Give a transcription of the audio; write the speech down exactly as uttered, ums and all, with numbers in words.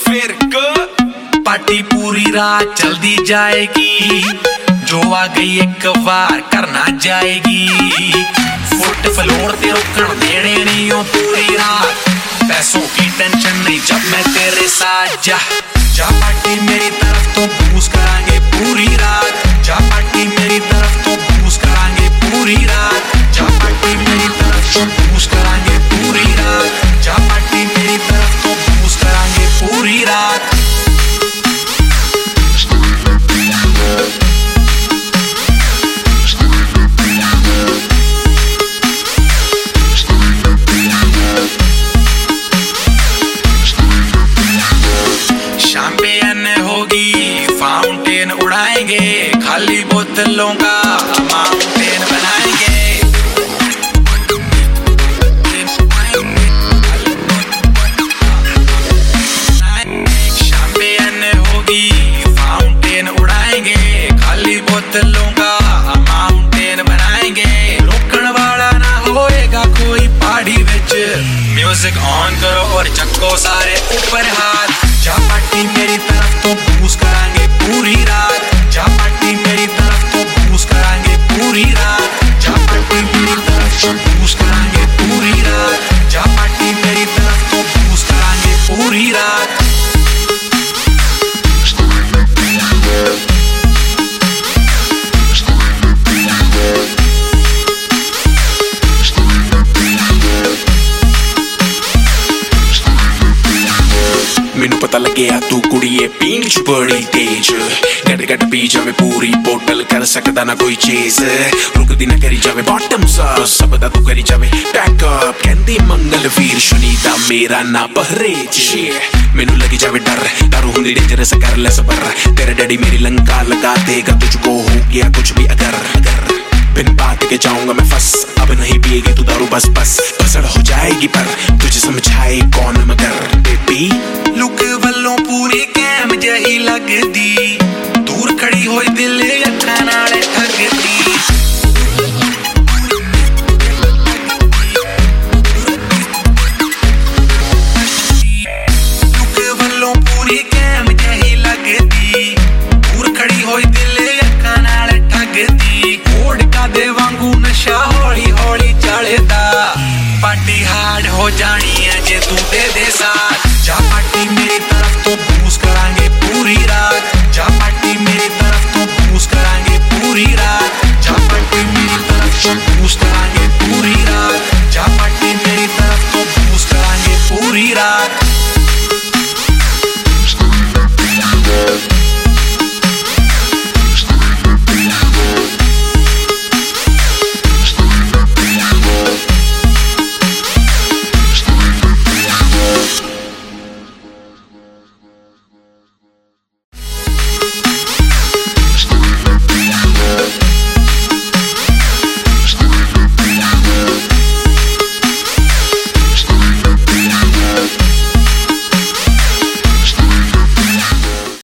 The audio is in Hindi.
फिर पार्टी पूरी रात चलती जाएगी, जो आ गई एक बार करना जाएगी। फुट फ्लोर ते रुकन देने नहीं हो पूरी रात, पैसों की टेंशन नहीं जब मैं तेरे साथ। जा जा पार्टी मेरी तरफ तो बूस करांगे पूरी रात, जा पार्टी मेरी तरफ तो बूस करांगे पूरी रात, जा पार्टी मेरी तरफ तो बूस करांगे पूरी रात, जा पार्टी मेरी तरफ तो बूस करांगे पूरी रात। फाउंटेन उड़ाएंगे, खाली बोतलों का माउंटेन बनाएंगे। शैंपेन होगी, फाउंटेन उड़ाएंगे, खाली बोतलों का माउंटेन बनाएंगे। रोकने वाला ना होएगा कोई पार्टी विच, म्यूजिक ऑन करो और चक्को सारे ऊपर हाथ। जा पार्टी मेरी तरफ तो बूस करांगे पूरी रात, जा पार्टी मेरी तरफ तो बूस करांगे पूरी रात, जा पार्टी मेरी तरफ तो बूस करांगे पूरी रात, जा पार्टी मेरी तरफ तो बूस करांगे पूरी रात। मैनू पता लग्या तू कुड़िए पीण च बड़ी तेज, गट गट पी जावे पूरी बोतल, कर सकदा ना कोई चेज। रुकदी ना करी जावे बॉटम्स अप, सब दा तू करी जावे पैक अप। कहंदी मंगल वीर शनि दा मेरा ना परहेज, मैनू लगी जावे डर, दारू हुंदी डेंजरस कर ले सबर। तेरे डैडी मेरी लंका लगा देगा तुझको, हो गया कुछ भी अगर अगर बिन बात के जाऊंगा मैं फंस। अब नहीं पिएगी तू दारू बस बस, पसड़ हो जाएगी पर तुझे समझाए कौन मगर। बेबी लुक वल्लों पूरी कैम जही लगदी, दूर खड़ी होई दिल अखां नाल ठगदी। लुक वल्लों पूरी कैम जही लगदी, दूर खड़ी होई दिल अखां नाल ठगदी। ओढ़का दे वांगू नशा हौली हौली चढ़दा, पार्टी हार्ड हो जानी है जे तू दे दे साथ। जा पार्टी